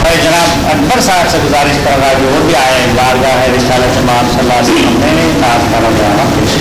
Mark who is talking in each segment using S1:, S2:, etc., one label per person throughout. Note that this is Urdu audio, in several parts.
S1: میں جناب اکبر صاحب سے گزارش کر رہا جو وہ بھی آئے بارگاہ ہے رسالت امام صلی اللہ علیہ وسلم میں اطاعت کا بیان پیش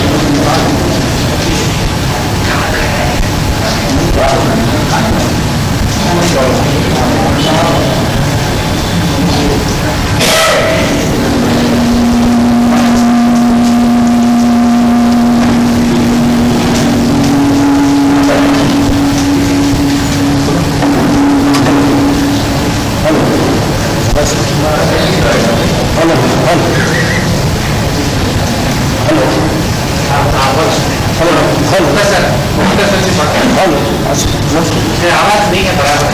S2: آواز نہیں ہے برابر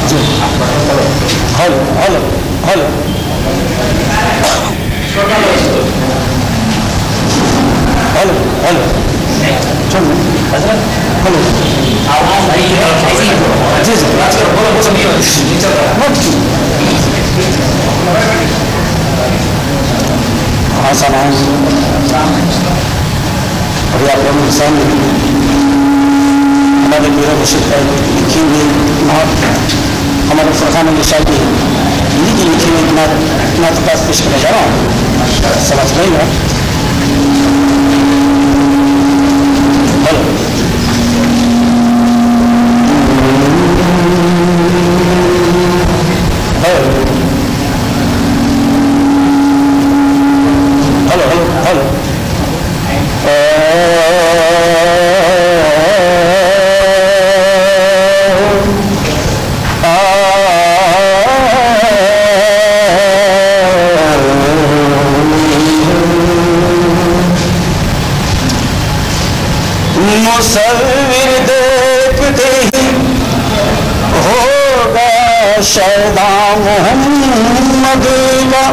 S1: ابھی آپ لوگوں کے سامنے ہمارے میرا مشق ہے لکھی ہوئی نعت ہمارے فرقان الرشادی انہیں کی لکھی ہوئی نعت پاس پیش کرنے جا رہا ہوں سمجھ نہیں ہے
S3: مصور دیکھتے ہی ہوگا شیدا محمد کا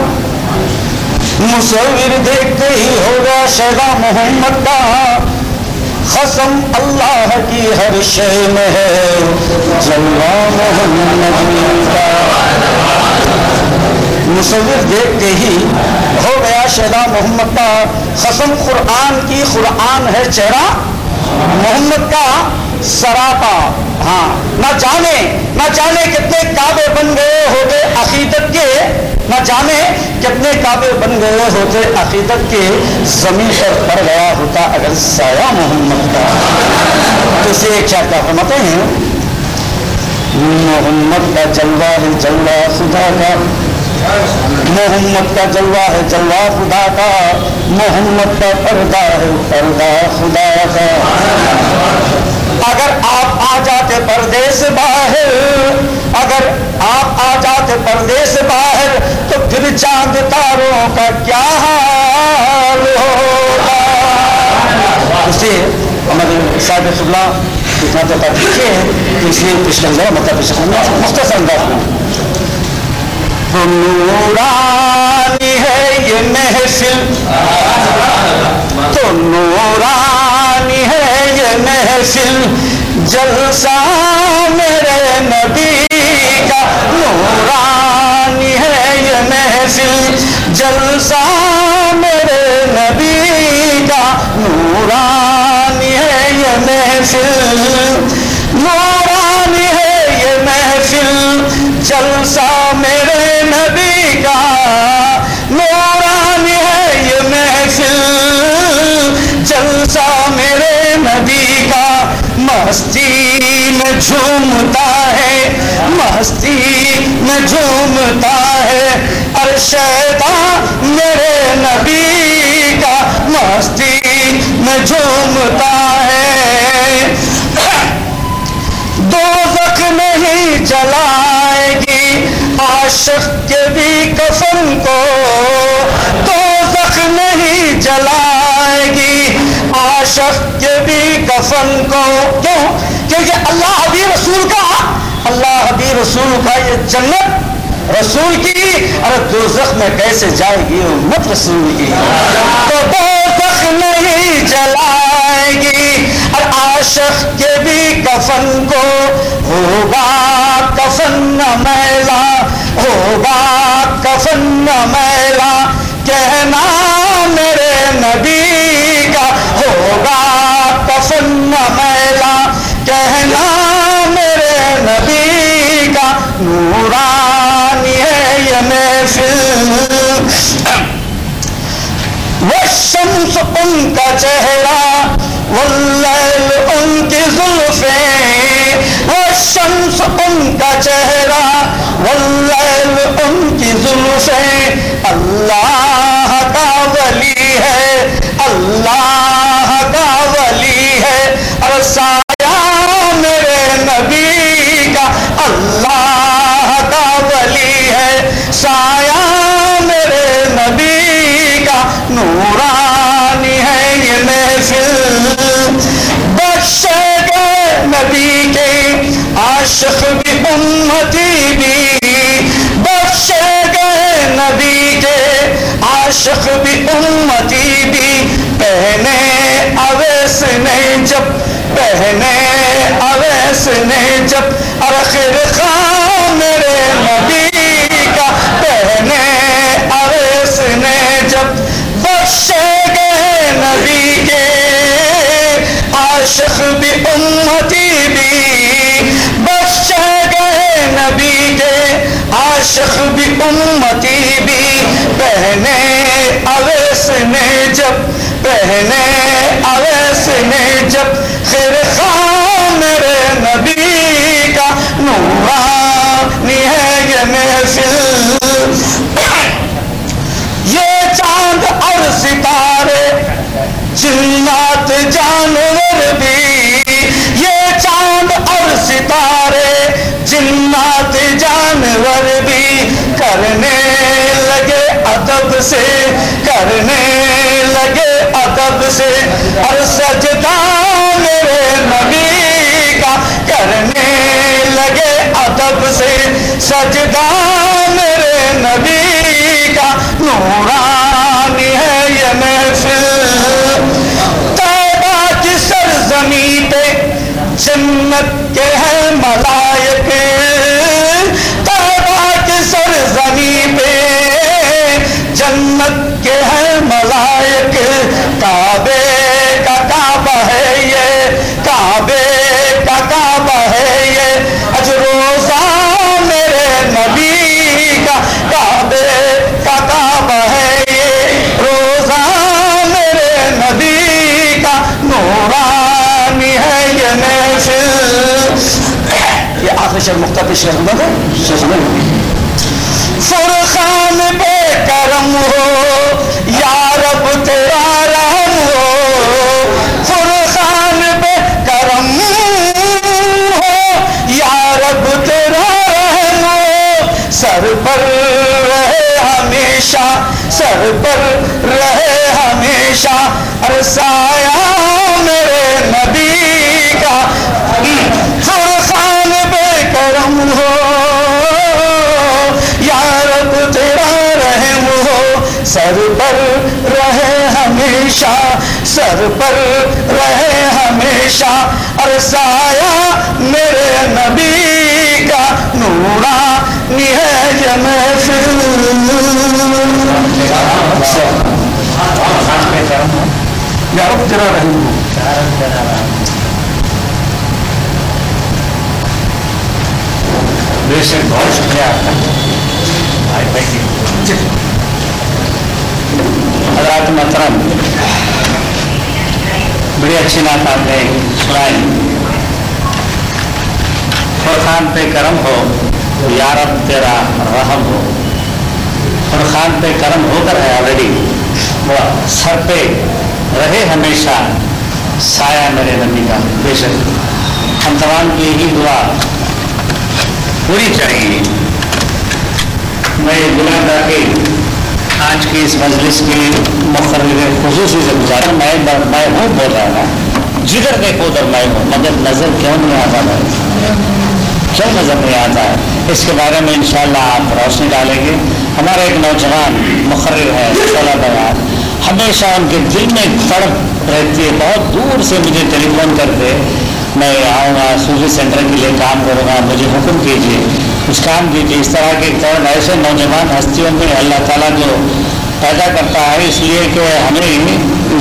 S3: مصور دیکھتے ہی ہوگا شیدا محمد کا قسم اللہ کی ہر شے میں ہے جلوہ محمد کا مصور دیکھتے ہی ہو گیا شیدا محمد کا قسم قرآن کی قرآن ہے چہرہ محمد کا سراپا ہاں نہ جانے کتنے کعبے بن گئے ہوتے عقیدت کے نہ جانے کتنے کعبے بن گئے ہوتے عقیدت کے زمین پر پڑ گیا ہوتا اگر سایہ محمد کا تو اسے ایک چار کا فرماتے ہیں محمد کا جلوہ ہے جلوہ خدا کا محمد کا جلوہ ہے جلوہ خدا کا محمد کا پردہ ہے پردہ خدا کا اگر آپ آ جاتے پردے سے باہر اگر آپ آ جاتے پردے سے باہر تو پھر چاند تاروں کا کیا حال ہوگا اسے ہمارے صاحب قبلہ اتنا تو دیکھے تو اس لیے پیش کر ذرا مطلب پیش کرنا مختصر انداز میں تو نورانی ہے یہ محفل تو نورانی ہے یہ محفل جلسہ میرے نبی کا نورانی ہے یہ محفل جلسہ میرے نبی کا نورانی ہے یہ محفل نورانی ہے یہ محفل جلسہ میرے نبی کا نورانی ہے یہ محفل جلسہ میرے نبی کا مستی میں جھومتا ہے مستی میں جھومتا ہے ارشدہ میرے نبی کا مستی میں جھومتا ہے دوزخ نہیں جلائے گی عاشق کے بھی کفن کو دوزخ نہیں جلائے گی عاشق کے بھی کفن کو کیوں کیونکہ اللہ حبیب رسول کا یہ جنت رسول کی اور دوزخ میں کیسے جائے گی امت رسول کی تو دوزخ نہیں جلائے گی اور عاشق کے بھی کفن کو ہوگا کفن نہ میلا ہوگا کفن نہ میلا کہنا میرے نبی کا ہوگا کفن نہ میلا کہنا میرے نبی کا نورانی ہے محفل والشمس ان کا چہرہ واللیل ان کی زلفیں والشمس ان کا چہرہ واللیل ان کی زلفیں اللہ کا ولی ہے اللہ کا ولی ہے اور سایہ میرے نبی کا اللہ کا ولی ہے سایہ میرے نبی کا نورانی ہے یہ محفل بخشے گئے نبی کے عاشق بھی امتی بھی بخشے گئے نبی کے عاشق بھی امتی بھی پہنے اویس نے جب پہنے اویس نے جب آخر خان میرے نبی کا پہنے اویس نے جب بخشے گئے نبی کے عاشق بھی امتی بھی بخشے گئے نبی کے عاشق بھی امتی بھی پہنے اویس نے جب پہنے اویس نے جب خیر خان میرے نبی کا نورانی ہے یہ محفل یہ چاند اور ستارے جنات جانور بھی یہ چاند اور ستارے جنات جانور بھی کرنے لگے ادب سے کرنے لگے ادب سے اور سجدہ میرے نبی کا کرنے لگے ادب سے سجدہ میرے نبی کا نورانی ہے یہ محفل طیبہ کی سرزمین پہ جنت کے ہیں ملائک طیبہ کی سرزمین پہ جنت کے ہیں ملائک کعبے کا کعبہ ہے یہ کعبے کا کعبہ ہے یہ اج روزہ میرے نبی کا کعبے کا کعبہ ہے یہ روزہ میرے نبی کا نورانی ہے یہ محفل یہ آخری شعر مختلف شعر فرقان بے کرم ہو یا رب تیرا رحم ہو فرقان بے کرم ہو یا رب تیرا رحم ہو سر پر رہے ہمیشہ سر پر رہے ہمیشہ ہر سایہ میرے نبی کا فرقان بے کرم ہو سر پر رہے ہمیشہ سر پر رہے ہمیشہ اور سایہ میرے نبی کا نورانی ہے یہ محفل یا رب تیرا رحم
S2: بے شک بہت شکریہ آپ کا
S3: حضرات محترم
S2: بڑی اچھی بات آپ نے سنائی فرقان پہ کرم ہو یا رب تیرا رحم ہو فرقان پہ کرم ہو کر ہے آلریڈی وہ سر پہ رہے ہمیشہ سایہ میرے نبی کا بے شک ہم تمام کی یہی دعا پوری چاہیے میں یہ دعا تھا کہ آج کی اس مجلس کی مقرر خصوصی سے گزارا میں ہوں بول رہا ہوں جگر کے قدر میں ہوں مگر نظر کیوں نہیں آتا ہے کیوں نظر نہیں آتا ہے اس کے بارے میں انشاءاللہ آپ روشنی ڈالیں گے ہمارا ایک نوجوان مقرر ہے صلاح بیان ہمیشہ ان کے دل میں تڑپ رہتی ہے بہت دور سے مجھے ٹیلی فون کرتے میں آؤں گا صوفی سینٹر کے لیے کام کروں گا مجھے حکم کیجیے کچھ کام کیجیے اس طرح کے کون ایسے نوجوان ہستیوں میں اللہ تعالیٰ جو پیدا کرتا ہے اس لیے کہ ہمیں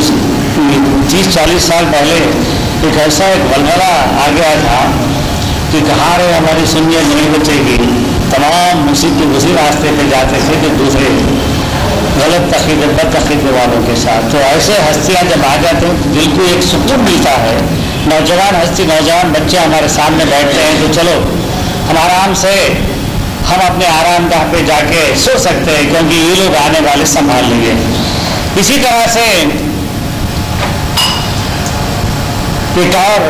S2: 30-40 سال پہلے ایک ایسا ایک ولولہ آ گیا تھا کہ کہاں رہے ہماری سنیت نہیں بچے گی तमाम उसी रास्ते पे जाते थे कि दूसरे गलत अकीदे बद अकीदे वालों के साथ। तो ऐसे हस्तियाँ जब आ जाते हैं तो दिल को एक सुकून मिलता है। नौजवान बच्चे हमारे सामने बैठते हैं तो चलो हम आराम से हम अपने आरामगाह पे जाके सो सकते हैं, क्योंकि ये लोग आने वाले संभाल लेंगे। इसी तरह से एक और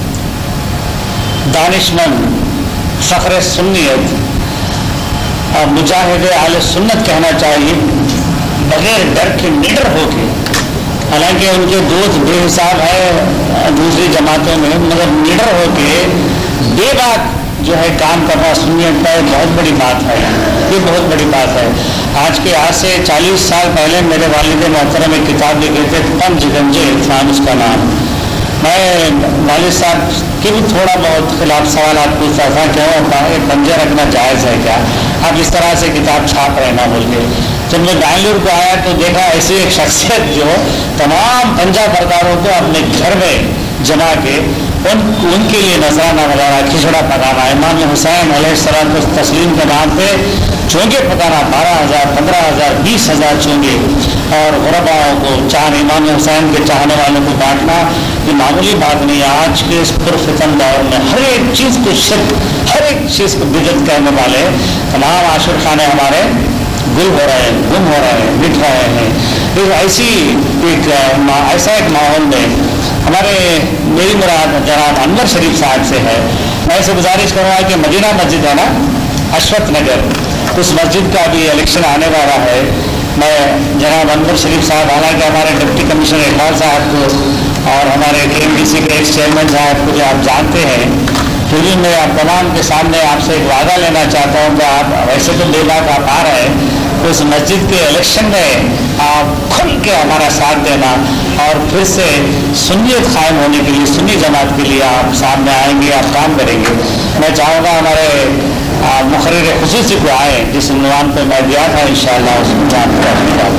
S2: दानिशमंद फ़ख्र सुन्नियत और मुजाहिद आले सुन्नत कहना चाहिए, बगैर डर के निडर होके, हालांकि उनके दोस्त बेहिसाब है दूसरी जमातों में, मगर निडर होके बेबाक जो है काम करना सुन्नियत का एक बहुत बड़ी बात है। ये बहुत बड़ी बात है। आज से 40 साल पहले मेरे वालिद मोहतरम एक किताब लिखे थे, पंजगंजे इरफान उसका नाम। मैं वालिद साहब के भी थोड़ा बहुत खिलाफ सवाल पूछता था, क्यों ये पंजे रखना जायज़ है क्या, आप इस तरह से किताब छाप रहे ना बोल के। जब मैं बेंगलुरु को आया तो देखा ऐसी एक शख्सियत जो तमाम पंजा प्रकारों को अपने घर में जमा के उनके लिए नजराना वगैरह खिचड़ा पकाना, इमाम हुसैन अलैहिस्सलाम को तस्लीम के नाम पे चोंगे पकाना, 12,000, 15,000, 20,000 चोंगे, और गुरबाओं को इमाम हुसैन के चाहने वालों को बांटना, ये मामूली बात नहीं है। आज के इस पुरफितन दौर में हर एक चीज़ को शिर्क, हर एक चीज़ को बिदअत कहने वाले तमाम आशिर खाने हमारे गुल हो रहे हैं, गुम हो रहे हैं, मिट रहे हैं। ऐसा एक माहौल में मेरी मुराद जनाब अनवर शरीफ साहब से है। मैं इसे गुजारिश करूँगा कि मदीना मस्जिद है ना, अशरफ नगर, उस मस्जिद का भी इलेक्शन आने वाला है। मैं जनाब अनवर शरीफ साहब, हालांकि हमारे डिप्टी कमिश्नर इकबाल साहब को और हमारे KMDC के एक्स चेयरमैन साहब को जो आप जानते हैं, फिर भी मैं आप तमाम के सामने आपसे एक वादा लेना चाहता हूँ कि आप वैसे तो बेबाक आप आ रहे हैं, उस मस्जिद के इलेक्शन में आप खुल के हमारा साथ देना और फिर से सुन्नियत कायम होने के लिए, सुन्नी जमात के लिए आप सामने आएंगे, आप काम करेंगे। मैं चाहूँगा हमारे मुखर्रिर खुसूसी को आए, जिस उन्वान पर मैं दिया था, इंशाअल्लाह उस उन्वान पर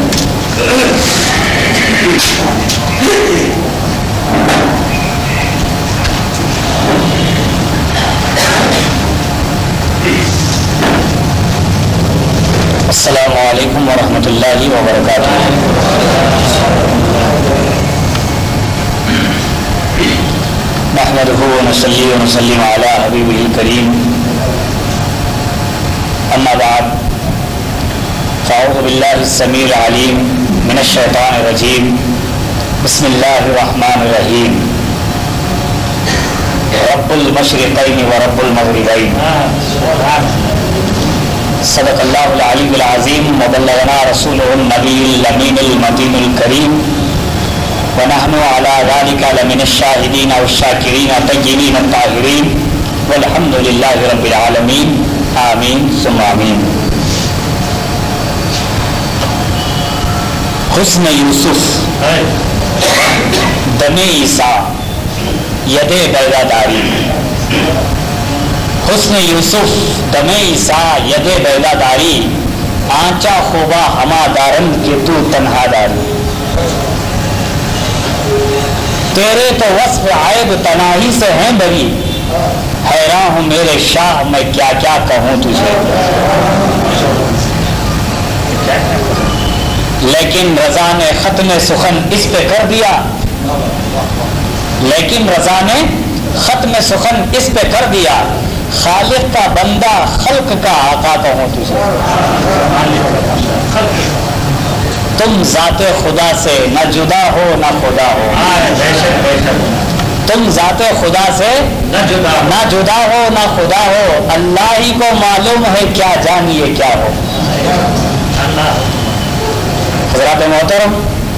S2: अस्सलामु अलैकुम वरहमतुल्लाहि वबरकातुहू। नहमदुहु व नसल्ली व नसल्लिमु अला हबीबिहिल करीम, अम्मा बाद, फ़अऊज़ु बिल्लाहिस समीइल अलीम मिनश शैतानिर रजीम, बिस्मिल्लाहिर रहमानिर रहीम। रब्बुल मशरिक़ैनि व रब्बुल मग़रिबैनि, सदक़ल्लाहुल अलीयुल अज़ीम व बल्लगना रसूलुहुन नबियुल अमीनुल मतीनुल करीम व नहनु अला ज़ालिका लमिनश शाहिदीन व शाकिरीन तय्यबीन ताहिरीन वल्हम्दुलिल्लाहि रब्बिल आलमीन, आमीन सुम्मा आमीन। हुस्न यूसुफ दमे ईसा यदे बैदादारी, हुस्न यूसुफ दमे ईसा यदे बैदादारी, आंचा खूबा हमादारन के तू तन्हादारी। तेरे तो वस्फ आयब तनाही से हैं बरी, हैरान हूँ मेरे शाह मैं क्या क्या कहूँ तुझे। लेकिन रजा ने खत्म सुखन इस पे कर दिया, लेकिन रजा ने खत्म सुखन इस पे कर दिया, खालिक का बंदा खल्क का आका कहूँ तुझे। तुम ज़ाते खुदा से न जुदा हो न खुदा हो, तुम ज़ाते खुदा से न जुदा हो न खुदा हो, अल्लाह ही को मालूम है क्या जानिए क्या हो। हज़रात मोहतरम,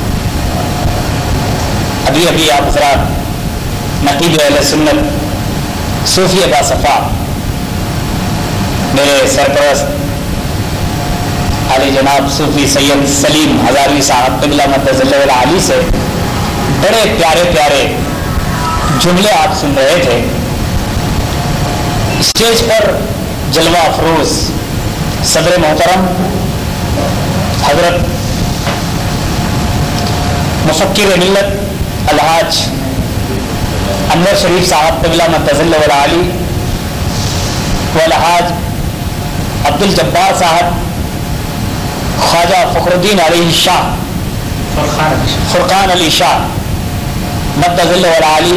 S2: अभी अभी आप हज़रात नकीब अहले सुन्नत सूफी बासफ़ा मेरे सरपरस्त अली जनाब सूफी सैयद सलीम हज़ारवी साहब क़िबला मद्दज़ल्लहुल आली से बड़े प्यारे प्यारे जुमले आप सुन रहे थे। स्टेज पर जलवा अफरोज सदर मोहतरम हजरत मुफक्किर मिल्लत अलहाज अनवर शरीफ साहब क़िबला मद्दज़ल्लहुल आली व अलहाज
S3: عبد الجبار صاحب خواجہ فخر الدین علی شاہ فرقان علی شاہ مد ظل والعالی،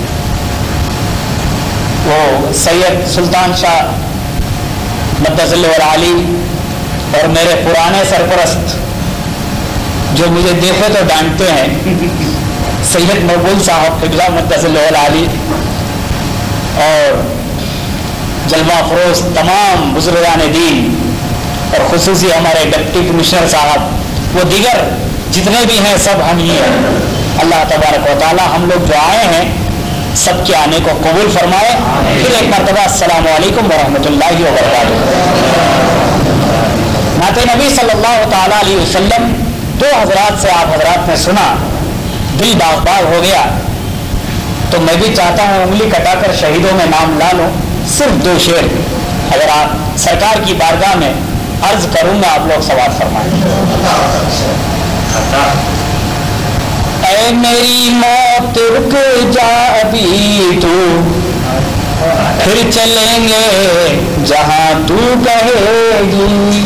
S3: وہ سید سلطان شاہ مد ظل والعالی، اور میرے پرانے سرپرست جو مجھے دیکھے تو ڈانٹتے ہیں سید مقبول صاحب حفظہ مد ظل والعالی، اور جلوہ فروز تمام بزرگان دین، اور خصوصی ہمارے ڈپٹی کمشنر صاحب، وہ دیگر جتنے بھی ہیں سب ہم ہی ہیں۔ اللہ تبارک و تعالی ہم لوگ جو آئے ہیں سب کے آنے کو قبول فرمائے۔ پھر ایک مرتبہ السلام علیکم ورحمۃ اللہ وبرکاتہ۔ نعت نبی صلی اللہ تعالیٰ علیہ وسلم دو حضرات سے آپ حضرات نے سنا، دل باغ باغ ہو گیا، تو میں بھی چاہتا ہوں انگلی کٹا کر شہیدوں میں نام لا لوں۔ صرف دو شعر اگر آپ سرکار کی بارگاہ میں عرض کروں گا، آپ لوگ سوال فرمائیں۔ اے میری موت رک جا ابھی تو، پھر چلیں گے جہاں تو کہے گی۔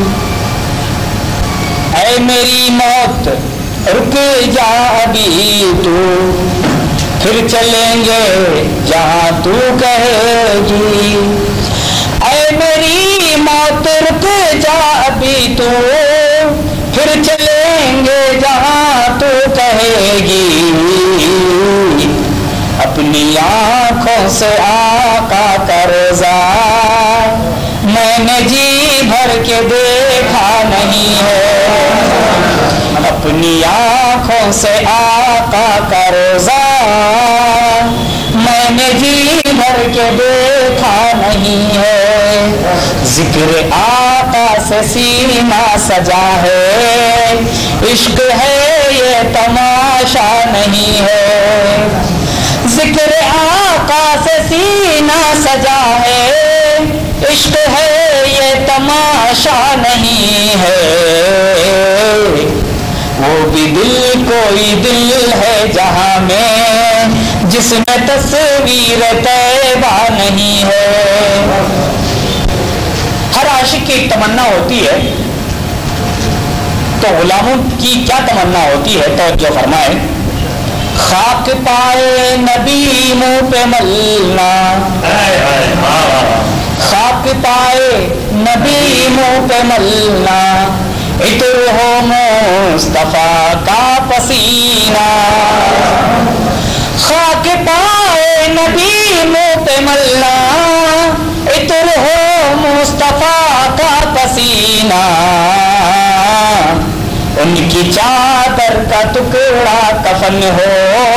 S3: اے میری موت رک جا ابھی تو، پھر چلیں گے جہاں تو کہے گی۔ اے میری موت رک جا ابھی تو، پھر چلیں گے جہاں تو کہے گی۔ اپنی آنکھوں سے آقا کا روضہ میں نے جی بھر کے دیکھا نہیں ہے۔ اپنی آنکھوں سے آقا کا روضہ میں نے جی بھر کے دیکھا نہیں ہے۔ ذکر آقا سے سینہ سجا ہے، عشق ہے یہ تماشا نہیں ہے۔ ذکر آقا سے سینہ سجا ہے، عشق ہے یہ تماشا نہیں ہے۔ وہ بھی دل کوئی دل ہے جہاں میں، جس میں تصویر طیبہ نہیں ہے۔ ہر عاشق کی ایک تمنا ہوتی ہے، تو غلاموں کی کیا تمنا ہوتی ہے؟ توجہ فرمائے۔ خاک پائے نبی منہ پہ ملنا، خاک پائے نبی منہ پہ ملنا، عطر ہو مصطفیٰ کا پسینہ۔ خاک پائے نبی منہ پہ ملنا، عطر ہو مصطفیٰ کا پسینہ۔ ان کی چادر کا ٹکڑا کفن ہو،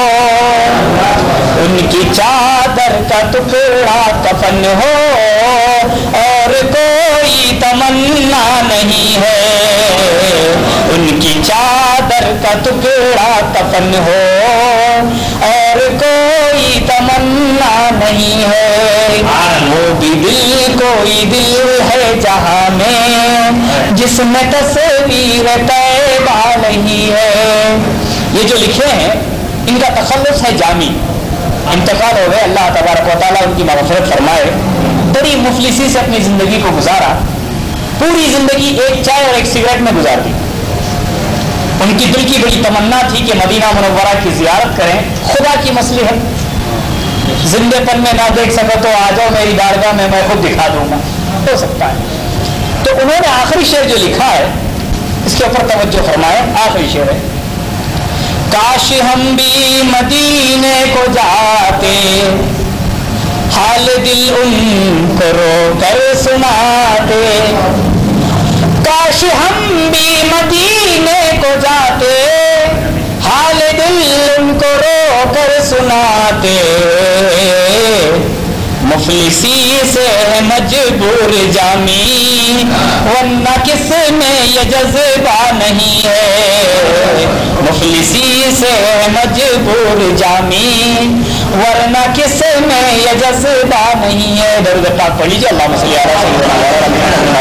S3: ان کی چادر کا ٹکڑا کفن ہو، اور کوئی تمنا نہیں ہے۔ ان کی چادر کا ٹکڑا کفن ہو، اور کوئی تمنا نہیں ہے۔ وہ بھی دل کوئی دل ہے جہاں میں، جس میں تصویر طیبہ نہیں ہے۔ یہ جو لکھے ہیں ان کا تخلص ہے جامی، انتقال ہو گئے، اللہ تبارک و تعالیٰ ان کی مغفرت فرمائے۔ بڑی مفلسی سے اپنی زندگی کو گزارا، پوری زندگی ایک چائے اور ایک سگریٹ میں گزار دی۔ ان کی دل کی بڑی تمنا تھی کہ مدینہ منورہ کی زیارت کریں، خدا کی مصلحت، زندے پن میں نہ دیکھ سکو تو آ جاؤ میری بارگاہ میں خود دکھا دوں گا، ہو سکتا ہے۔ تو انہوں نے آخری شعر جو لکھا ہے اس کے اوپر توجہ فرمائے۔ آخری شعر ہے، کاش ہم بھی مدینے کو جاتے، حال دل ان کو رو کر سناتے۔ کاش ہم بھی مدینے کو جاتے، حال دل ان کو رو کر سناتے۔ مفلسی سے مجبور جامی، ورنہ کس میں یہ جذبہ نہیں ہے۔ مفلسی سے مجبور جامی، ورنہ کس میں یہ جذبہ نہیں ہے۔ درود پاک پڑھ لیجیے، اللہم صلی علی سیدنا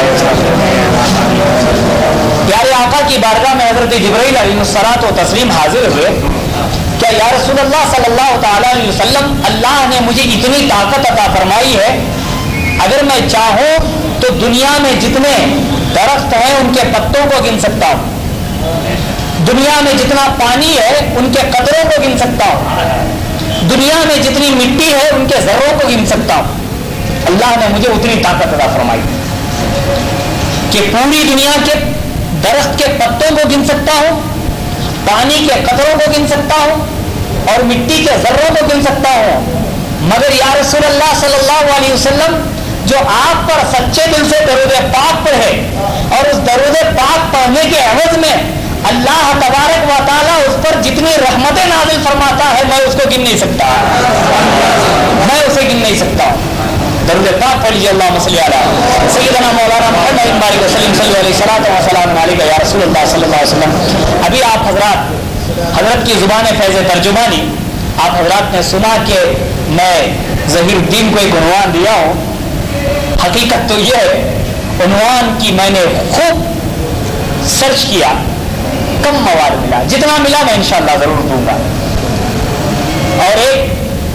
S3: پیارے آقا کی بارگاہ میں حضرت جبرائیل علیہ الصلوۃ والتسلیم حاضر ہوئے۔ کہ یا رسول اللہ صلی اللہ تعالیٰ علیہ وسلم، اللہ نے مجھے اتنی طاقت عطا فرمائی ہے، اگر میں چاہوں
S4: تو دنیا میں جتنے درخت ہیں ان کے پتوں کو گن سکتا ہوں، دنیا میں جتنا پانی ہے ان کے قطروں کو گن سکتا ہوں، دنیا میں جتنی مٹی ہے ان کے ذروں کو گن سکتا ہوں۔ اللہ نے مجھے اتنی طاقت عطا فرمائی کہ پوری دنیا کے درخت کے پتوں کو گن سکتا ہوں، پانی کے قطروں کو گن سکتا ہوں اور مٹی کے ذروں کو گن سکتا ہوں۔ مگر یا رسول اللہ صلی اللہ علیہ وسلم، جو آپ پر سچے دل سے درود پاک پڑھے اور اس درود پاک پڑھنے کے عوض میں اللہ تبارک و تعالیٰ اس پر جتنی رحمتیں نازل فرماتا ہے میں اس کو گن نہیں سکتا، میں اسے گن نہیں سکتا۔ درود پاک پڑھ لیجیے، اللہم صلی علی سیدنا مولانا محمد بارک وسلم صلی اللہ علیہ وسلم علیہ یا رسول اللہ صلی اللہ علیہ وسلم۔ ابھی آپ حضرت کی زبان فیض ترجمانی آپ حضرات نے سنا کہ میں ظہیر الدین کو ایک عنوان دیا ہوں۔ حقیقت تو یہ ہے عنوان کی میں نے خوب سرچ کیا، کم مواد ملا، جتنا ملا میں انشاءاللہ ضرور دوں گا۔ اور ایک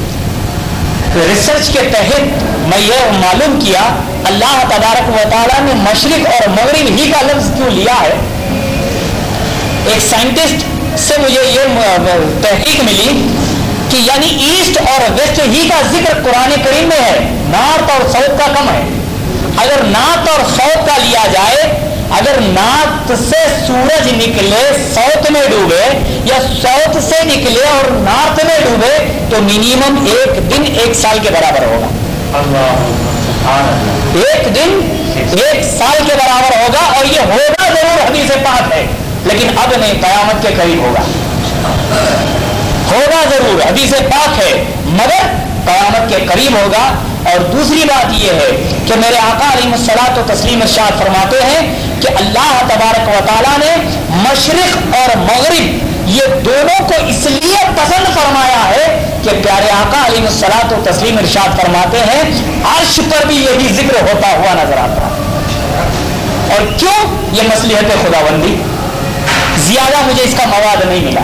S4: ریسرچ کے تحت میں یہ معلوم کیا اللہ تبارک و تعالیٰ نے مشرق اور مغرب ہی کا لفظ کیوں لیا ہے۔ ایک سائنٹسٹ سے مجھے یہ تحقیق ملی کہ یعنی ایسٹ اور ویسٹ ہی کا ذکر قرآن کریم میں ہے، نارتھ اور ساؤتھ کا کم ہے۔ اگر نارتھ اور ساؤتھ کا لیا جائے، اگر نارتھ سے سورج نکلے ساؤتھ میں ڈوبے یا ساؤتھ سے نکلے اور نارتھ میں ڈوبے تو منیمم ایک دن ایک سال کے برابر ہوگا، ایک دن ایک سال کے برابر ہوگا۔ اور یہ ہوگا ضرور، حدیث پاک ہے، لیکن اب نہیں، قیامت کے قریب ہوگا ضرور، حدیث پاک ہے مگر قیامت کے قریب ہوگا۔ اور دوسری بات یہ ہے کہ میرے آقا علیہ الصلوۃ و تسلیم ارشاد فرماتے ہیں کہ اللہ تبارک و تعالیٰ نے مشرق اور مغرب یہ دونوں کو اس لیے پسند فرمایا ہے کہ پیارے آقا علیہ الصلوۃ و تسلیم ارشاد فرماتے ہیں عرش پر بھی یہی ذکر ہوتا ہوا نظر آتا ہے۔ اور کیوں؟ یہ مصلحت خداوندی، زیادہ مجھے اس کا مواد نہیں ملا۔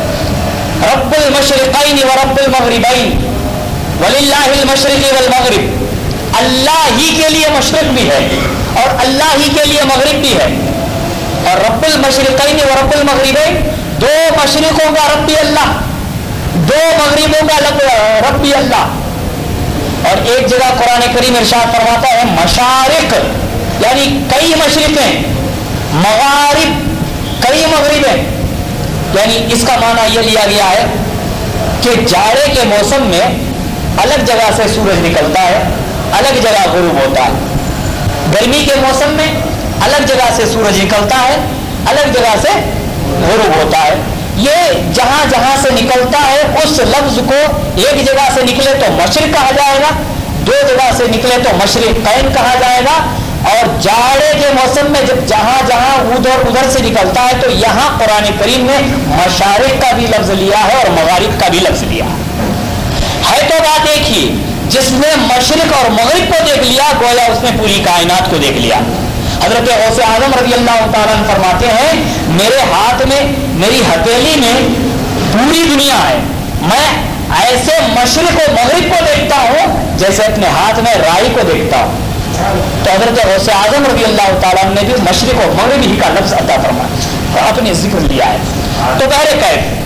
S4: رب المشرقین و رب المغربین وللہ المشرق والمغرب، اللہ ہی کے لیے مشرق بھی ہے اور اللہ ہی کے لیے مغرب بھی ہے۔ اور رب المشرقین و رب المغربین، دو مشرقوں کا رب بھی اللہ، دو مغربوں کا رب بھی اللہ۔ اور ایک جگہ قرآن کریم ارشاد فرماتا ہے مشارق یعنی کئی مشرقیں، مغارب کئی مغربیں، یعنی اس کا معنی یہ لیا گیا ہے کہ جاڑے کے موسم میں الگ جگہ سے سورج نکلتا ہے، الگ جگہ غروب ہوتا ہے۔ گرمی کے موسم میں الگ جگہ سے سورج نکلتا ہے، الگ جگہ سے غروب ہوتا ہے۔ یہ جہاں جہاں سے نکلتا ہے اس لفظ کو ایک جگہ سے نکلے تو مشرق کہا جائے گا، دو جگہ سے نکلے تو مشرقین کہا جائے گا۔ اور جاڑے کے موسم میں جب جہاں جہاں ادھر سے نکلتا ہے تو یہاں قرآن کریم نے مشارق کا بھی لفظ لیا ہے اور مغارب کا بھی لفظ لیا ہے۔ تو بات ایک ہی، جس نے مشرق اور مغرب کو دیکھ لیا گویا اس نے پوری کائنات کو دیکھ لیا۔ حضرت غوث اعظم رضی اللہ تعالیٰ عنہ فرماتے ہیں میرے ہاتھ میں، میری ہتھیلی میں پوری دنیا ہے، میں ایسے مشرق و مغرب کو دیکھتا ہوں جیسے اپنے ہاتھ میں رائی کو دیکھتا ہوں۔ تو حضرت غوث اعظم رضی اللہ تعالیٰ نے بھی مشرق و مغرب ہی کا لفظ عطا فرمایا اور اپنے ذکر لیا ہے۔ تو بہر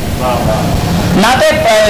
S4: کیف ناتے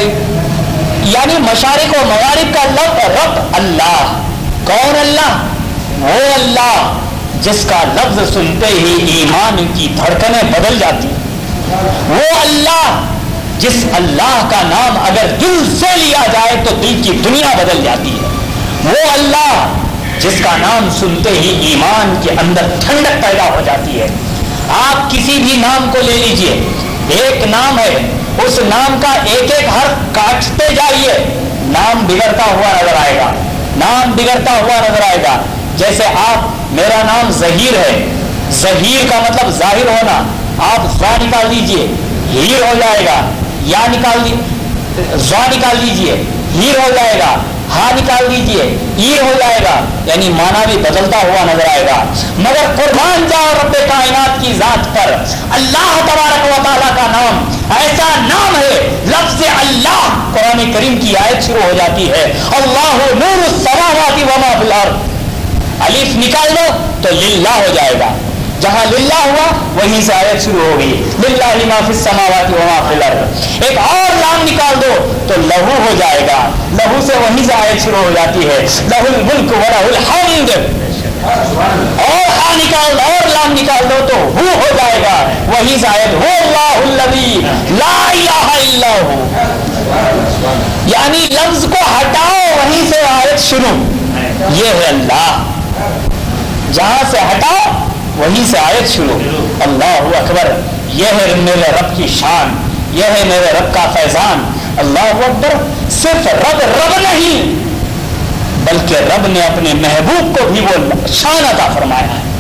S4: یعنی مشارق و مغارب کا لفظ رب اللہ، کون اللہ؟ وہ اللہ جس کا لفظ سنتے ہی ایمان کی دھڑکنیں بدل جاتی، وہ اللہ جس اللہ کا نام اگر دل سے لیا جائے تو دل کی دنیا بدل جاتی ہے، وہ اللہ جس کا نام سنتے ہی ایمان کے اندر ٹھنڈک پیدا ہو جاتی ہے۔ آپ کسی بھی نام کو لے لیجئے، ایک نام ہے، اس نام کا ایک ایک حرف کاٹتے جائیے، نام بگڑتا ہوا نظر آئے گا، نام بگڑتا ہوا نظر آئے گا۔ جیسے آپ، میرا نام ظہیر ہے، ظہیر کا مطلب ظاہر ہونا، آپ زا نکال دیجئے ہیر ہو جائے گا، یا نکال زا نکال دیجئے ہیر ہو جائے گا، ہا نکال دیجئے ایر ہو جائے گا، یعنی معنی بھی بدلتا ہوا نظر آئے گا۔ مگر قربان جاؤ رب کائنات کی ذات پر، اللہ تبارک و تعالیٰ کا نام ایسا نام ہے، لفظ اللہ قرآن کریم کی آیت شروع ہو جاتی ہے اللہ نور السماوات وما فی الارض، الف نکال دو تو للہ ہو جائے گا. جہاں للہ ہوا وہیں سے آیت شروع ہوگی. للہ ما فی السماوات و ما فی الارض. ایک اور لام نکال دو تو لہو ہو جائے گا. لہو سے وہیں سے آیت شروع ہو جاتی ہے. لہ الملک و لہ الحمد. اور ہاں نکال دو اور لام نکال دو تو ہو جائے گا. وہیں سے آیت هو اللہ الذی لا الہ الا ہو. یعنی لفظ کو ہٹاؤ وہیں سے آیت شروع. یہ ہے اللہ. جہاں سے ہٹاؤ وہیں سے آیت شروع. اللہ اکبر. یہ ہے میرے رب کی شان. یہ ہے میرے رب کا فیضان. اللہ اکبر. صرف رب نہیں بلکہ رب نے اپنے محبوب کو بھی وہ شان عطا فرمایا ہے.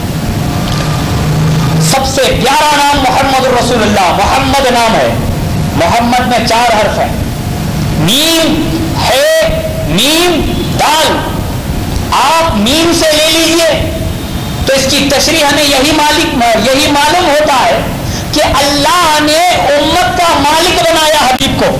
S4: سب سے پیارا نام محمد رسول اللہ. محمد نام ہے. محمد میں 4 حرف ہیں. میم ہے میم دال. آپ میم سے لے لیجئے تو اس کی تشریح ہمیں یہی معلوم ہوتا ہے کہ اللہ نے امت کا مالک بنایا. حبیب کو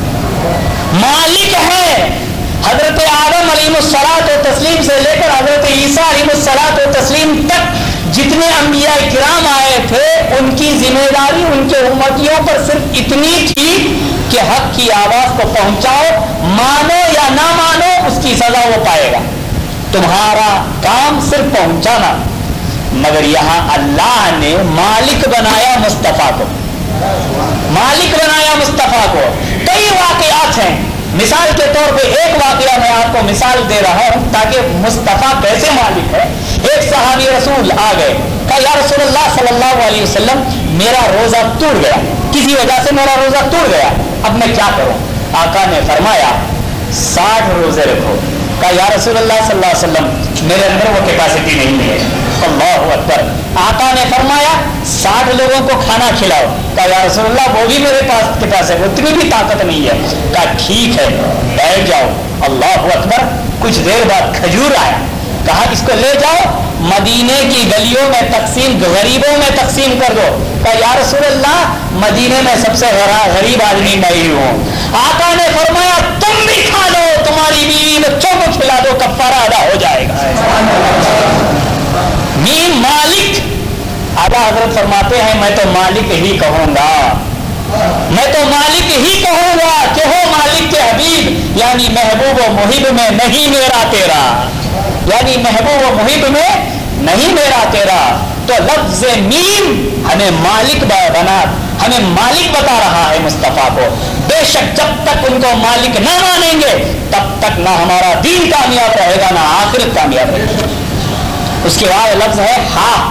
S4: مالک ہے. حضرت آدم علیہ الصلوۃ و تسلیم سے لے کر حضرت عیسیٰ علیہ الصلوۃ و تسلیم تک جتنے انبیاء کرام آئے تھے ان کی ذمہ داری ان کے امتیوں پر صرف اتنی تھی کہ حق کی آواز کو پہنچاؤ. مانو یا نہ مانو اس کی سزا وہ پائے گا. تمہارا کام صرف پہنچانا. مگر یہاں اللہ نے مالک بنایا مصطفیٰ کو. مالک بنایا مصطفیٰ کو. کئی واقعات ہیں. مثال کے طور پہ ایک واقعہ میں آپ کو مثال دے رہا ہوں تاکہ مصطفیٰ کیسے مالک ہے. ایک صحابی رسول آ گئے. کہا یا رسول اللہ صلی اللہ علیہ وسلم میرا روزہ ٹوٹ گیا. کسی وجہ سے میرا روزہ ٹوٹ گیا. اب میں کیا کروں؟ آقا نے فرمایا 60 روزے رکھو. کہا یا رسول اللہ صلی اللہ علیہ وسلم میرے اندر وہ کیپیسٹی نہیں ہے. اللہ اکبر. آقا نے فرمایا 60 لوگوں کو کھانا کھلاؤ. کہا یا رسول اللہ وہ بھی میرے پاس کیپیسٹی اتنی بھی طاقت نہیں ہے. کہا ٹھیک ہے بیٹھ جاؤ. اللہ اکبر. کچھ دیر بعد کھجور آیا. کہا اس کو لے جاؤ مدینے کی گلیوں میں تقسیم غریبوں میں تقسیم کر دو. کہا یا رسول اللہ مدینے میں سب سے غریب آدمی میں ہی ہوں. آقا نے فرمایا تم بھی کھا لو تمہاری بیوی بچوں کو کھلا دو کفارہ ادا ہو جائے گا. میم مالک. اعلیٰ حضرت فرماتے ہیں میں تو مالک ہی کہوں گا. میں تو مالک ہی کہوں گا کہ ہو مالک کے حبیب. یعنی محبوب و محب میں نہیں میرا تیرا. یعنی محبوب و محب میں نہیں میرا تیرا. تو لفظ میم ہمیں مالک بنا ہمیں مالک بتا رہا ہے مصطفیٰ کو. بے شک جب تک ان کو مالک نہ مانیں گے تب تک نہ ہمارا دین کامیاب رہے گا نہ آخرت کامیاب رہے گا. اس کے بعد لفظ ہے ہا.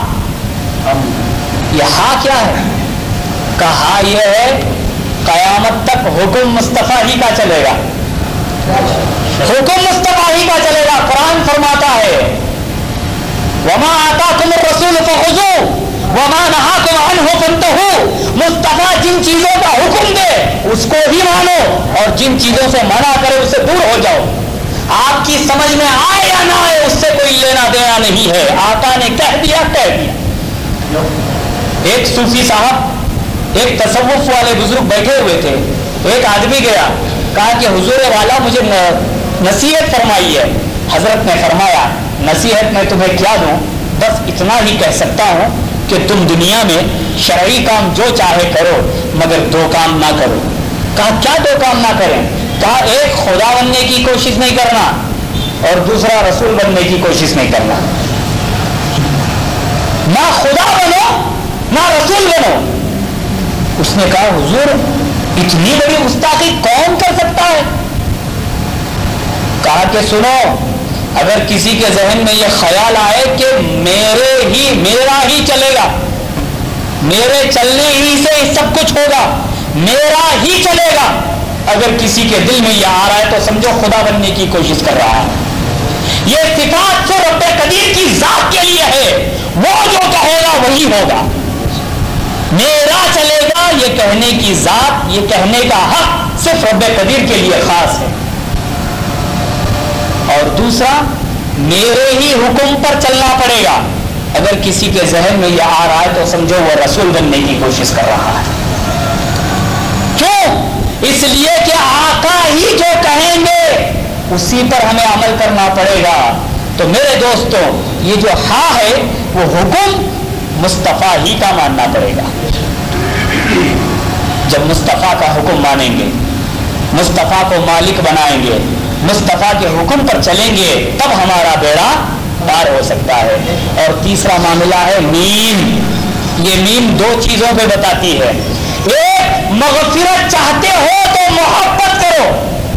S4: یہ ہا کیا ہے؟ کہا یہ ہے قیامت تک حکم مصطفیٰ ہی کا چلے گا. حکم مصطفیٰ ہی کا چلے گا. قرآن فرماتا ہے وما آتاکم الرسول فخذوہ وما نہاکم عنہ فانتہوا. مصطفیٰ جن چیزوں کا حکم دے اس کو ہی مانو اور جن چیزوں سے منع کرے اس سے دور ہو جاؤ. آپ کی سمجھ میں آئے یا نہ آئے اس سے کوئی لینا دینا نہیں ہے. آقا نے کہہ دیا کہہ دیا. ایک صوفی صاحب ایک تصوف والے بزرگ بیٹھے ہوئے تھے. ایک آدمی گیا کہا کہ حضور والا مجھے نصیحت فرمائی ہے. حضرت نے فرمایا نصیحت میں تمہیں کیا دوں؟ بس اتنا ہی کہہ سکتا ہوں کہ تم دنیا میں شرعی کام جو چاہے کرو مگر 2 کام نہ کرو. کہا کیا 2 کام نہ کریں؟ کہا ایک خدا بننے کی کوشش نہیں کرنا اور دوسرا رسول بننے کی کوشش نہیں کرنا. نہ خدا بنو نہ رسول بنو. اس نے کہا حضور اتنی بڑی گستاخی کون کر سکتا ہے؟ کہا کہ سنو اگر کسی کے ذہن میں یہ خیال آئے کہ میرا ہی چلے گا میرے چلنے ہی سے سب کچھ ہوگا میرا ہی چلے گا اگر کسی کے دل میں یہ آ رہا ہے تو سمجھو خدا بننے کی کوشش کر رہا ہے. یہ صفات صرف رب قدیر کی ذات کے لیے ہے. وہ جو کہے گا وہی ہوگا. میرا چلے گا یہ کہنے کی ذات یہ کہنے کا حق صرف رب قدیر کے لیے خاص ہے. اور دوسرا میرے ہی حکم پر چلنا پڑے گا. اگر کسی کے ذہن میں یہ آ رہا ہے تو سمجھو وہ رسول بننے کی کوشش کر رہا ہے. کیوں؟ اس لیے کہ آقا ہی جو کہیں گے اسی پر ہمیں عمل کرنا پڑے گا. تو میرے دوستوں یہ جو ہاں ہے وہ حکم مصطفیٰ ہی کا ماننا پڑے گا. جب مصطفیٰ کا حکم مانیں گے، مصطفیٰ کو مالک بنائیں گے، مصطفیٰ کے حکم پر چلیں گے، تب ہمارا بیڑا پار ہو سکتا ہے. اور تیسرا معاملہ ہے میم. یہ میم دو چیزوں پہ بتاتی ہے. ایک، مغفرت چاہتے ہو تو محبت کرو.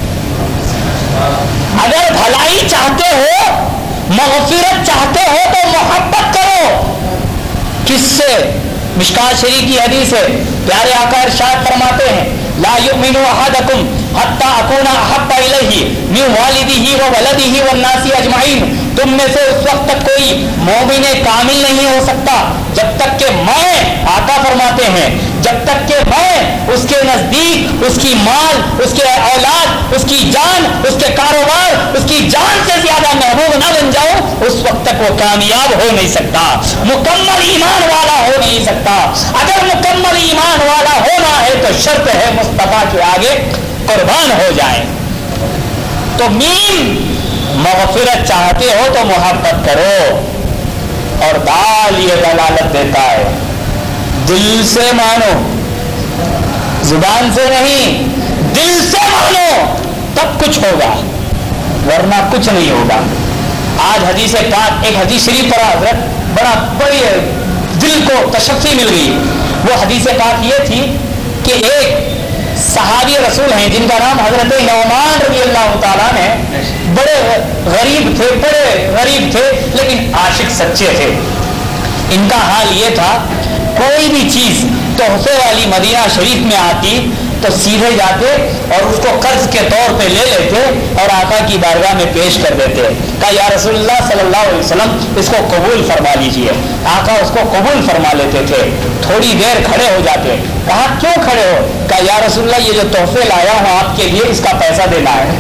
S4: اگر بھلائی چاہتے ہو، مغفرت چاہتے ہو تو محبت کرو. کس سے؟ مشکات شریف کی حدیث ہے. پیارے آقا ارشاد فرماتے ہیں لا یؤمن احدکم حتی اکون احب الیہ من والدہ وولدہ والناس اجمعین. تم میں سے اس وقت تک کوئی مومن کامل نہیں ہو سکتا جب تک کہ میں، آقا فرماتے ہیں، جب تک کہ میں اس کے نزدیک اس کی مال، اس کے اولاد، اس کی جان، اس کے کاروبار، اس کی جان سے زیادہ محبوب نہ بن جاؤں، اس وقت تک وہ کامیاب ہو نہیں سکتا، مکمل ایمان والا ہو نہیں سکتا. اگر مکمل ایمان والا ہونا ہے تو شرط ہے مصطفیٰ کے آگے قربان ہو جائیں. تو میم، مغفرت چاہتے ہو تو محبت کرو. اور دال یہ دلالت دیتا ہے دل سے مانو، زبان سے نہیں، دل سے مانو تب کچھ ہوگا، ورنہ کچھ نہیں ہوگا. آج حدیث پاک، ایک حدیث شریف پر حضرت بڑی دل کو تشفی مل گئی. وہ حدیث پاک یہ تھی کہ ایک صحابی رسول ہیں جن کا نام حضرت نعمان رضی اللہ تعالیٰ نے، بڑے غریب تھے لیکن عاشق سچے تھے. ان کا حال یہ تھا، کوئی بھی چیز تحفے والی مدینہ شریف میں آتی تو سیدھے جاتے اور اس کو قرض کے طور پہ لے لیتے اور آقا کی بارگاہ میں پیش کر دیتے. کہا یا رسول اللہ صلی اللہ علیہ وسلم اس کو قبول فرما لیجئے. آقا اس کو قبول فرما لیتے تھے. تھوڑی دیر کھڑے ہو جاتے. کہا کیوں کھڑے ہو؟ کہا یا رسول اللہ یہ جو تحفے لایا ہوں آپ کے لیے اس کا پیسہ دینا ہے.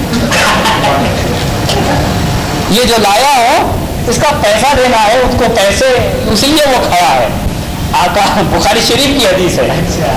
S4: یہ جو لایا ہوں اس کا پیسہ دینا ہے، اس کو پیسے، اسی لیے وہ کھڑا ہے. آقا، بخاری شریف کی حدیث ہے.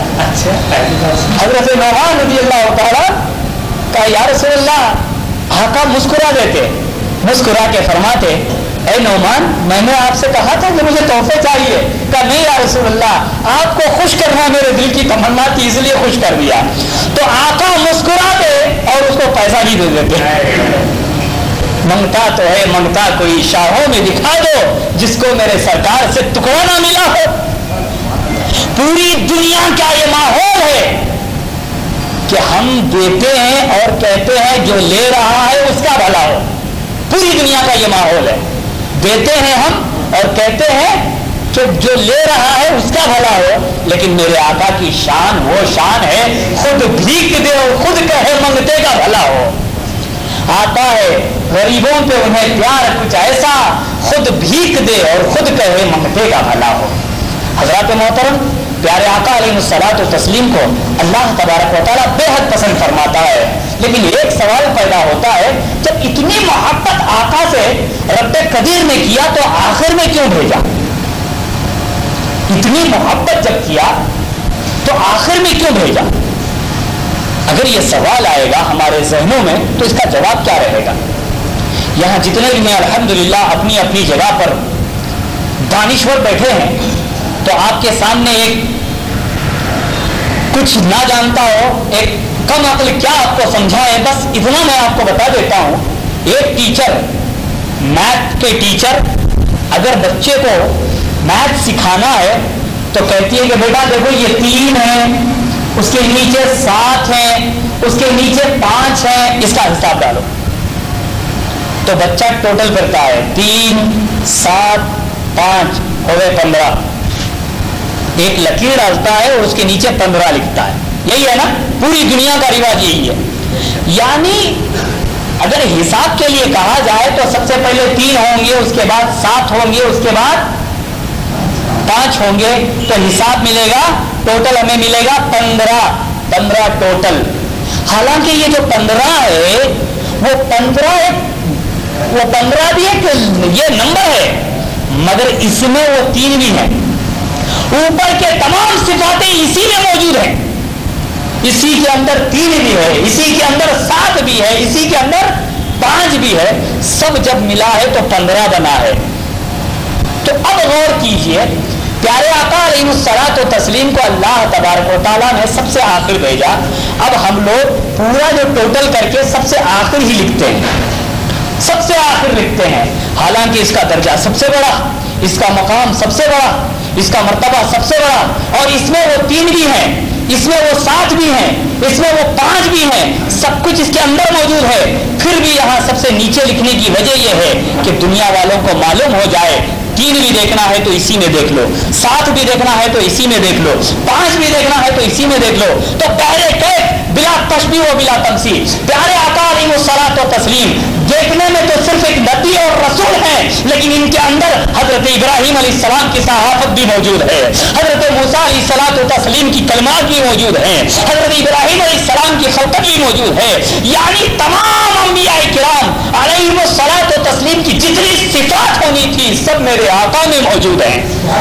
S4: حضرت نعمان رضی اللہ تعالیٰ کا یا رسول اللہ، آقا مسکرا دیتے، مسکرا کے فرماتے اے نعمان میں نے آپ سے کہا تھا کہ مجھے تحفے چاہیے. کہا نہیں یا رسول اللہ، آپ کو خوش کرنا میرے دل کی تمنا تھی اس لیے خوش کر دیا. تو آقا مسکراتے اور اس کو پیسہ بھی دے دیتے. منگتا تو ہے، منگتا کوئی شاہوں میں دکھا دو جس کو میرے سرکار سے ٹکڑا نہ ملا ہو. پوری دنیا کا یہ ماحول ہے کہ ہم دیتے ہیں اور کہتے ہیں جو لے رہا ہے اس کا بھلا ہو. پوری دنیا کا یہ ماحول ہے، دیتے ہیں ہم اور کہتے ہیں کہ جو لے رہا ہے اس کا بھلا ہو. لیکن میرے آقا کی شان وہ شان ہے، خود بھیک دے اور خود کہے منگتے کا بھلا ہو. آتا ہے غریبوں پہ انہیں پیار کچھ ایسا، خود بھیک دے اور خود کہے منگتے کا بھلا ہو. حضرات محترم، پیارے آقا علیہ الصلوۃ والتسلیم کو اللہ تبارک و تعالیٰ بے حد پسند فرماتا ہے. لیکن ایک سوال پیدا ہوتا ہے، جب اتنی محبت آقا سے رب قدیر نے کیا تو آخر میں کیوں بھیجا؟ اتنی محبت جب کیا تو آخر میں کیوں بھیجا؟ اگر یہ سوال آئے گا ہمارے ذہنوں میں تو اس کا جواب کیا رہے گا؟ یہاں جتنے بھی میں الحمدللہ اپنی اپنی جگہ پر دانشور بیٹھے ہیں، تو آپ کے سامنے ایک کچھ نہ جانتا ہو، ایک کم عقل کیا آپ کو سمجھائے، بس اتنا میں آپ کو بتا دیتا ہوں. ایک ٹیچر، میتھ کے ٹیچر، اگر بچے کو میتھ سکھانا ہے تو کہتی ہے کہ بیٹا دیکھو یہ 3 ہیں، اس کے نیچے 7 ہیں، اس کے نیچے 5 ہیں، اس کا حساب ڈالو. تو بچہ ٹوٹل کرتا ہے 3 7 5 ہو گئے 15. ایک لکیر ڈالتا ہے اور اس کے نیچے 15 لکھتا ہے. یہی ہے نا، پوری دنیا کا رواج یہی ہے. یعنی اگر حساب کے لیے کہا جائے تو سب سے پہلے 3 ہوں گے، اس کے بعد 7 ہوں گے، اس کے بعد 5 ہوں گے، تو حساب ملے گا ٹوٹل ہمیں ملے گا 15 ٹوٹل. حالانکہ یہ جو 15 ہے وہ 15 بھی ایک یہ نمبر ہے، مگر اس میں وہ 3 بھی ہیں. اوپر کے تمام صفاتیں اسی میں موجود ہیں. اسی کے اندر 3 بھی ہے، اسی کے اندر 7 بھی ہے، اسی کے اندر 5 بھی ہے. سب جب ملا ہے تو 15 بنا ہے. تو اب غور کیجئے، پیارے آقا علیہ الصلوۃ و تسلیم کو اللہ تبارک و تعالیٰ نے سب سے آخر بھیجا. اب ہم لوگ پورا جو ٹوٹل کر کے سب سے آخر ہی لکھتے ہیں، سب سے آخر لکھتے ہیں، حالانکہ اس کا درجہ سب سے بڑا، اس کا مقام سب سے بڑا، اس کا مرتبہ سب سے بڑا، اور اس میں وہ 3 بھی ہیں، اس میں وہ 7 بھی ہیں، اس میں وہ 5 بھی ہیں، سب کچھ اس کے اندر موجود ہے. پھر بھی یہاں سب سے نیچے لکھنے کی وجہ یہ ہے کہ دنیا والوں کو معلوم ہو جائے 3 بھی دیکھنا ہے تو اسی میں دیکھ لو، 7 بھی دیکھنا ہے تو اسی میں دیکھ لو، 5 بھی دیکھنا ہے تو اسی میں دیکھ لو. تو پہلے کیف بلا تشبیہ و بلا تمثیل، پیارے آقا علیہ الصلوۃ و تسلیم دیکھنے میں تو صرف ایک نبی اور رسول ہیں، لیکن ان کے اندر حضرت ابراہیم علیہ السلام کی صحافت بھی موجود ہے، حضرت موسیٰ علیہ الصلوۃ و تسلیم کی کلمات بھی موجود ہیں، حضرت ابراہیم علیہ السلام کی خلقت بھی موجود ہے. یعنی تمام انبیاء کرام علیہم الصلوۃ و تسلیم کی جتنی صفات ہونی تھی سب میرے آقا میں موجود ہیں،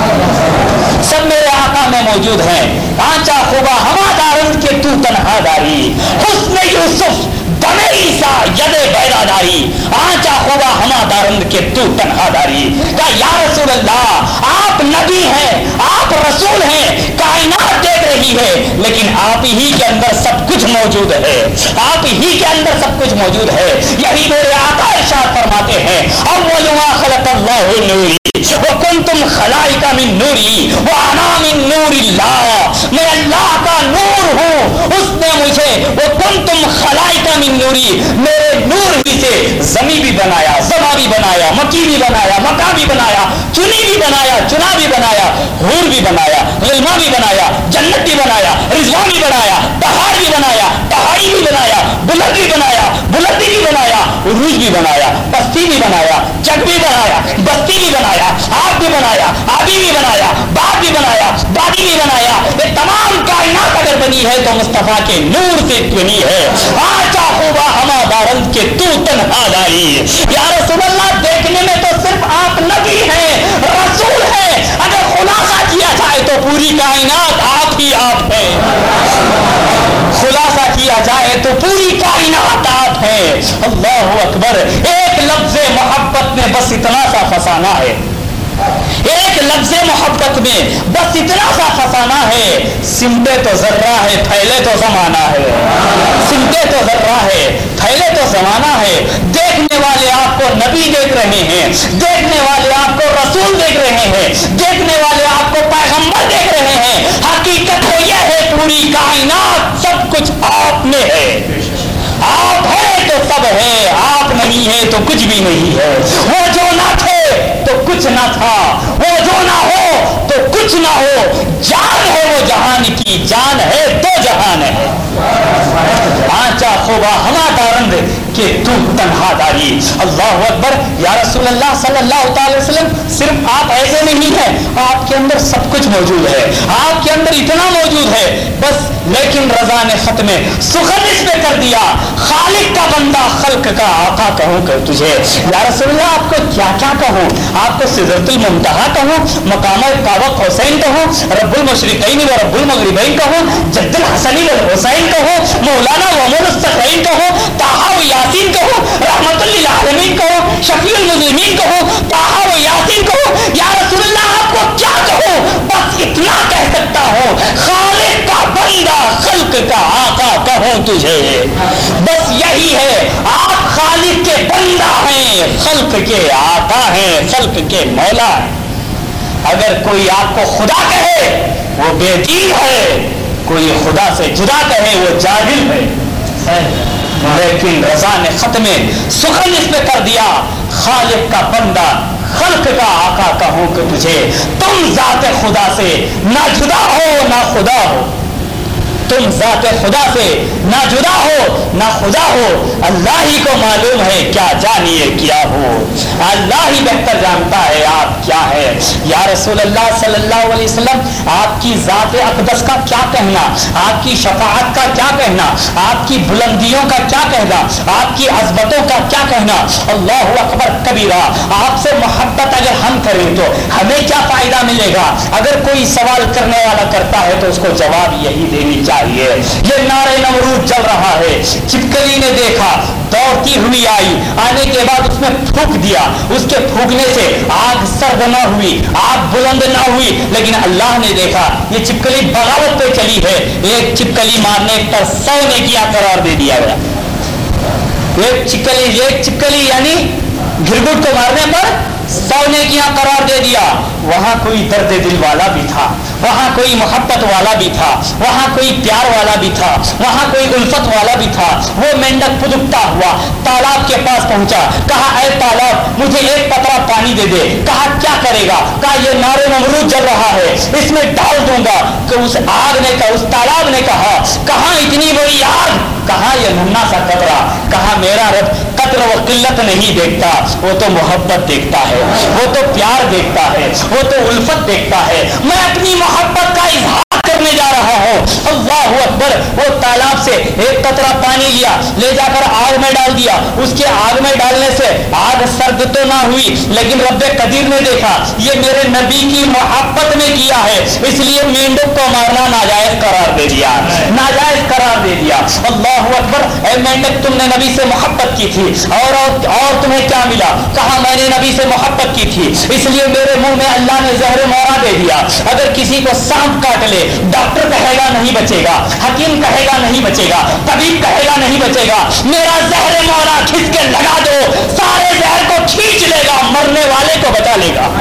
S4: سب میرے آقا میں موجود ہیں. آنچا خوبا ہما دارند کے تو تنہا داری، حسن یوسف دم عیسیٰ ید بیدا داری، آنچا خوبا ہما دارند کے تو تنہا داری. کہا یا رسول اللہ آپ نبی ہیں، آپ رسول ہیں، کائنات دیکھ رہی ہے لیکن آپ ہی کے اندر سب کچھ موجود ہے، آپ ہی کے اندر سب کچھ موجود ہے. یہی میرے آقا ارشاد فرماتے ہیں اول ما خلق اللہ نوری وکنتم خلائق من نوری وانا من نور اللہ، میں اللہ کا نور ہوں، اس نے مجھے وکنتم خلائق من نوری، میرے نور ہی سے زمین بھی بنایا، سما بھی بنایا، مکی بھی بنایا، مکہ بھی بنایا، چنی بھی بنایا، چنا بھی بنایا، حور بھی بنایا، غلما بھی بنایا، جنت بھی بنایا، رضوان بھی بنایا، پہاڑ بھی بنایا، پہاڑی بھی بنایا، بلند بھی بنایا، بلندی بھی بنایا، عروج بھی بنایا، پستی بھی بنایا، چک بھی بنایا، بستی بھی بنایا، آپ بھی بنایا، آبی بھی بنایا، باپ بھی بنایا، دادی بھی بنایا. یہ تمام کائنات اگر بنی ہے تو مصطفیٰ کے نور سے بنی ہے. آچا خوبا ہما دارند کے تو تنہا داری. یا رسول اللہ دیکھنے میں تو صرف آپ نبی ہیں، رسول ہیں، اگر خلاصہ کیا جائے تو پوری کائنات آپ ہی آپ ہیں، خلاصہ کیا جائے تو پوری کائنات آپ ہیں. اللہ اکبر. ایک لفظ محبت میں بس اتنا سا فسانہ ہے، ایک لفظ محبت میں بس اتنا سا فسانہ ہے. سمٹے تو ذرہ ہے پھیلے تو زمانہ ہے، سمٹے تو ذرہ ہے پھیلے تو زمانہ ہے. دیکھنے والے آپ کو نبی دیکھ رہے ہیں، دیکھنے والے آپ کو رسول دیکھ رہے ہیں، دیکھنے والے آپ کو پیغمبر دیکھ رہے ہیں. حقیقت تو یہ ہے پوری کائنات سب کچھ آپ میں ہے. آپ ہے تو سب ہے، آپ نہیں ہے تو کچھ بھی نہیں ہے. وہ جو نہ تھے تو کچھ نہ تھا، وہ جو نہ ہو تو کچھ نہ ہو. جان ہے وہ جہان کی، جان ہے تو جہان ہے. آنچا خوبا ہما دارند کہ تو تنہا داری. اللہ اکبر. یا رسول اللہ صلی اللہ تعالی وسلم صرف آپ ایسے نہیں ہیں، آپ کے اندر سب کچھ موجود ہے، آپ کے اندر اتنا موجود ہے بس. لیکن رضا نے خط میں سخن اس پہ کر دیا، خالق کا بندہ خلق کا آقا کہوں کہ تجھے. یا رسول اللہ آپ کو کیا کیا کہوں، آپ کو سدرۃ المنتہا کہوں، مقام کعبہ حسین کہوں، رب المشرقین و رب المغربین کہوں، جد الحسن والحسین کہوں، مولانا محمود الثقلین کہوں، طٰہٰ و یاسین کہوں، رحمت للعالمین کہوں، شفیع المذنبین کہوں، طٰہٰ و یاسین کہوں. یا رسول اللہ آپ کو کیا کہوں، بس اتنا کہہ سکتا ہوں خالق کا بندہ خلق کا آقا کہوں تجھے. بس یہی ہے، آپ خالق کے بندہ ہیں، خلق کے آقا ہیں، خلق کے مولا ہیں. اگر کوئی آپ کو خدا کہے وہ بے دین ہے، کوئی خدا سے جدا کہے وہ جاہل ہے. لیکن رضا نے خط میں سخن اس پہ کر دیا، خالق کا بندہ خلق کا آقا کہوں کہ تجھے. تم ذات خدا سے نہ جدا ہو نہ خدا ہو، تم ذات خدا سے نہ جدا ہو نہ خدا ہو. اللہ ہی کو معلوم ہے کیا جانیے کیا ہو، اللہ ہی بہتر جانتا ہے آپ کیا ہے. یا رسول اللہ صلی اللہ علیہ وسلم آپ کی ذات اقدس کا کیا کہنا، آپ کی شفاعت کا کیا کہنا، آپ کی بلندیوں کا کیا کہنا، آپ کی عظمتوں کا کیا کہنا. اللہ اکبر کبیرہ. آپ سے محبت اگر ہم کریں تو ہمیں کیا فائدہ ملے گا. اگر کوئی سوال کرنے والا کرتا ہے تو اس کو جواب یہی دینی چاہیے چاہیے. یہ نارے نمرود چل رہا ہے. چھپکلی نے دیکھا, دوڑتی ہوئی آئی, آنے کے بعد اس نے پھونک دیا. اس کے پھونکنے سے آگ سرد نہ ہوئی, آگ بلند نہ ہوئی, لیکن اللہ نے دیکھا یہ چھپکلی بغاوت پہ چلی ہے. ایک چھپکلی مارنے پر 100 نیکیاں قرار دے دیا گیا. ایک چھپکلی یعنی گھرگٹ کو مارنے پر 100 نیکیاں قرار دے دیا. وہاں کوئی درد دل والا بھی تھا, وہاں کوئی محبت والا بھی تھا, وہاں کوئی پیار والا بھی تھا, وہاں کوئی الفت والا بھی تھا. وہ مینڈک پھدکتا ہوا تالاب کے پاس پہنچا. کہا اے تالاب مجھے ایک قطرہ پانی دے دے. کہا کیا کرے گا؟ کہا یہ نارے نمرود جل رہا ہے, اس میں ڈال دوں گا. کہ اس آگ نے کہا, اس تالاب نے کہا کہاں اتنی بڑی آگ, کہاں یہ ننھا سا قطرہ. کہا میرا رب قطر و قلت نہیں دیکھتا, وہ تو محبت دیکھتا ہے, وہ تو پیار دیکھتا ہے, وہ تو الفت دیکھتا ہے. میں اپنی محبت کا اظہار کرنے جا رہا ہوں. اللہ اکبر. وہ تالاب سے ایک قطرہ پانی لیا, لے جا کر آگ میں ڈال دیا. اس کے آگ میں ڈالنے سے آگ سرد تو نہ ہوئی, لیکن رب قدیر نے دیکھا یہ میرے نبی کی محبت میں کیا ہے, اس لیے مینڈک کو مارنا ناجائز قرار دے دیا, ناجائز قرار دے دیا. اللہ اکبر. اے مینڈک تم نے نبی سے محبت کی تھی اور تمہیں کیا ملا؟ کہا میں نے نبی سے محبت کی تھی, اس لیے میرے منہ میں اللہ نے زہر مورا دے دیا. اگر کسی کو سانپ کاٹ لے, ڈاکٹر کہے گا نہیں بچے گا, حکیم کہے گا نہیں بچے گا, طبیب کہے گا نہیں بچے گا. میرا زہر مولا کھینچ کے لگا دو, سارے زہر کو کھینچ لے گا, مرنے والے کو بچا لے گا,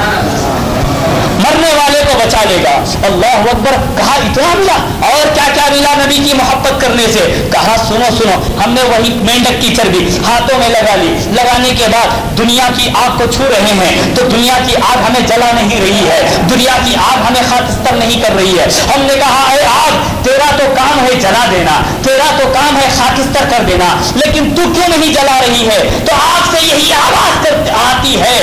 S4: مرنے والے کو بچا لے گا. اللہ اکبر. کہا اتنا ملا؟ اور کیا کیا ملا نبی کی محبت کرنے سے؟ کہا سنو سنو, ہم نے وہی مینڈک کی چربی ہاتھوں میں لگا لی. لگانے کے بعد دنیا کی آگ کو چھو رہے ہیں تو دنیا کی آگ ہمیں جلا نہیں رہی ہے, دنیا کی آگ ہمیں خاکستر نہیں کر رہی ہے. ہم نے کہا اے آگ تیرا تو کام ہے جلا دینا, تیرا تو کام ہے خاکستر کر دینا, لیکن تو کیوں نہیں جلا رہی ہے؟ تو آگ سے یہی آواز آتی ہے,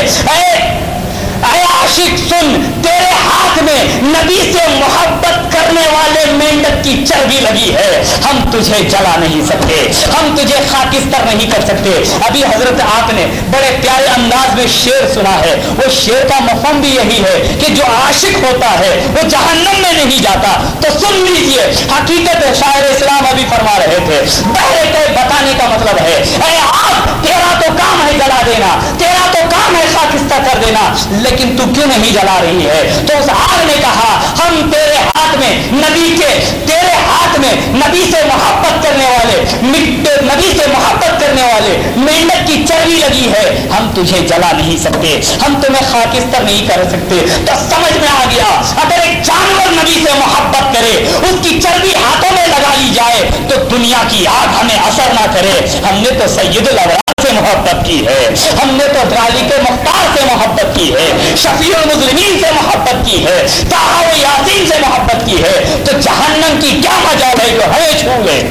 S4: اے عاشق سن, تیرے ہاتھ میں نبی سے محبت کرنے والے مینڈک کی چربی لگی ہے, ہم تجھے جلا نہیں سکتے, ہم تجھے خاکستر نہیں کر سکتے. ابھی حضرت آپ نے بڑے پیارے انداز میں شعر سنا ہے. وہ شعر کا مفہوم بھی یہی ہے کہ جو عاشق ہوتا ہے وہ جہنم میں نہیں جاتا. تو سن لیجئے حقیقت شاعر اسلام ابھی فرما رہے تھے. بہرے بتانے کا مطلب ہے اے آگ تیرا تو کام ہے جلا دینا, تیرا تو کام ہے خاکستر کر دینا, لیکن تو کیوں نہیں جلا رہی ہے؟ تو اس آگ نے کہا ہم تیرے ہاتھ میں نبی کے, تیرے ہاتھ میں نبی سے محبت کرنے والے, نبی سے محبت کرنے والے مینڈک کی چربی لگی ہے, ہم تجھے جلا نہیں سکتے, ہم تمہیں خاکستر نہیں کر سکتے. تو سمجھ میں آ گیا اگر ایک جانور نبی سے محبت کرے, اس کی چربی ہاتھوں میں لگا لی جائے تو دنیا کی آگ ہمیں اثر نہ کرے. ہم نے تو سید الابرار سے محبت کی ہے, ہم نے تو علی کے مختار سے محبت کی ہے, شفیع المذنبین سے محبت کی ہے, طٰہٰ و یاسین سے محبت کی ہے, تو جہنم کی کیا مجال ہے جو ہمیں چھو لے.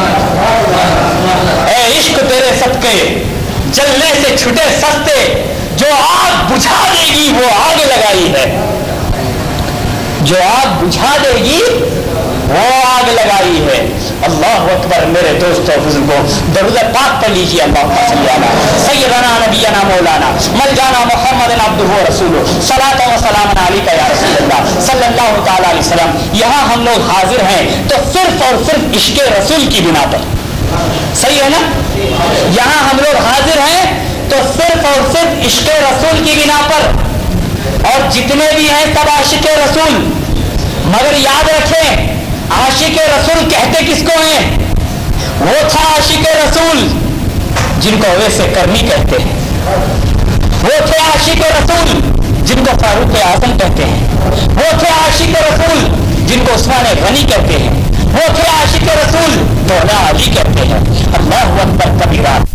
S4: اے عشق تیرے صدقے جلنے سے چھٹے سستے, جو آگ بجھا دے گی وہ آگ لگائی ہے, جو آگ بجھا دے گی وہ آگ لگائی ہے. اللہ اکبر. میرے دوستوں بزرگوں درود پاک پڑھ لیجیے. اللہم صلی علی سیدنا نبینا مولانا ملجانا محمد عبدہ و رسولہ صلاۃ و سلام علیک یا رسول اللہ صلی اللہ تعالی علیہ وسلم. یہاں ہم لوگ حاضر ہیں تو صرف اور صرف عشق رسول کی بنا پر, صحیح ہے نا؟ یہاں ہم لوگ حاضر ہیں تو صرف اور صرف عشق رسول کی بنا پر, اور جتنے بھی ہیں سب عاشق رسول. مگر یاد رکھیں عاشق رسول کہتے کس کو ہیں؟ وہ تھا عاشق رسول جن کو ویسے کرنی کہتے ہیں, وہ تھے عاشق رسول جن کو فاروق اعظم کہتے ہیں, وہ تھے عاشق رسول جن کو عثمان غنی کہتے ہیں, وہ تھے عاشق رسول مولا علی کہتے ہیں. اللہ اکبر کبیرہ.